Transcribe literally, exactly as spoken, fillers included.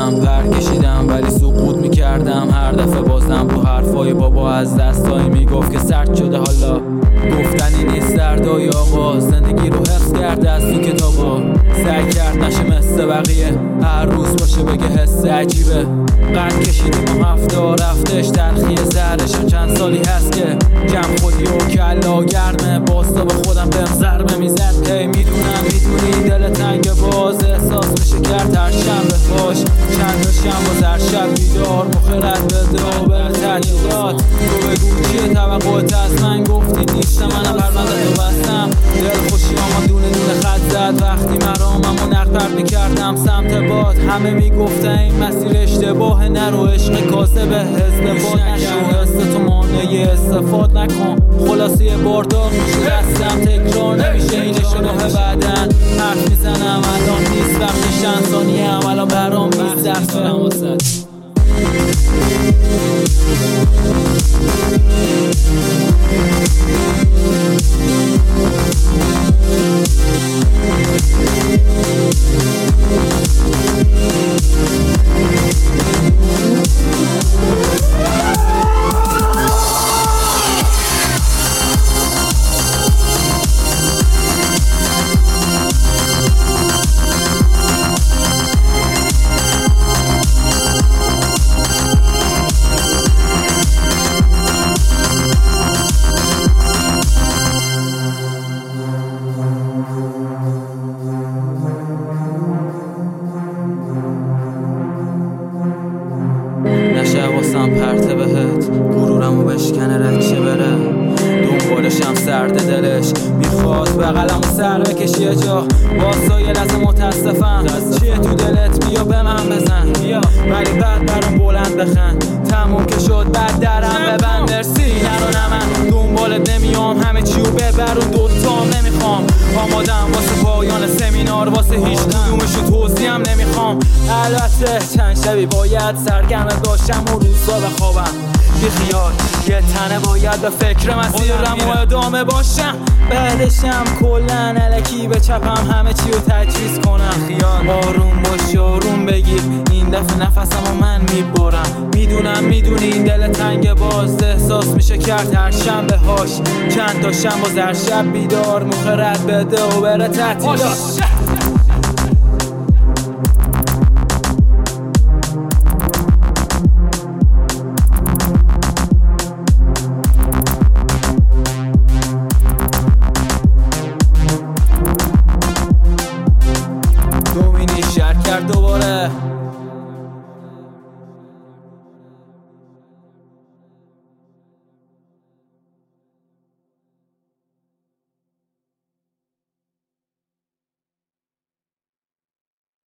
میکردم، پر کشیدم ولی سقوط میکردم. هر دفعه بازم تو حرفای بابا از دستایی میگفت که سرد شده، حالا گفتنی نیست دردای آقا. زندگی رو حفظ کرده از تو کتابا، سعی کرد نشه مثل بقیه، هر روز باشه بگه حس عجیبه. قد کشیدیم و هفته رفتش تلخی زهرش. چند سالی هست که جمع خودی و کلا گرمه، باز تو به خودم بهم ضربه میزد. هی میدونم میدونی دل تنگ باز احساس میشه کرد هر شنبه باش. چند شنبه زر شب بیدار مخرد بده و بره تجهیزات. تو بگو چیه توقعت از من، گفتی نیستم منم پرونده تو بستم. دل خوشی اما دونه دونه خط زد وقتی مرامم و نقد پرد میکردم سمت باد. همه میگفتن این مسیر اشتباه، نرو عشق کاسه به حزب باد نشو، حس تو مانع استفاد نکن. خلاصی باردار میشه دستم، تکرار نمیشه این اشتباه. بعدن حرف میزنم الان نیست وقتی چند ثانیه هم الان برام بیست درس برم واسه نشه واسم پرته بهت، غرورمو بشکنه رکشه بره. دنبالشم سرد دلش میخواد بغلمو سر بکشی یه جا. واسا یه لحظه متاسفم، چیه تو دلت بیا به من بزن بیا، ولی بعد برام بلند بخند. تموم که شد بعد درم ببند مرسی نرو نه من دنبالت نمیام، همه چیو ببرون دوتام نمیخوام. آمادم واسه پایان سمینار، واسه هیچ کدومشو توضیحم نمیخوام. البته چند شبی باید سرگرم باشم و روزا بخوابم بی خیال. یه تنه باید به فکر مسیرم و ادامه باشم، بعدشم کلن الکی به چپم همه چیو تجویز کنم. خیال آروم باش آروم بگیر، این دفعه نفسمو من میبرم. میدونم میدونی این دل تنگ باز احساس میشه کرد هر شنبه هاش. چند تا شنبه زر شب بیدار مخرد بده و بره تعطیلات. دومینی شهر کرد دوباره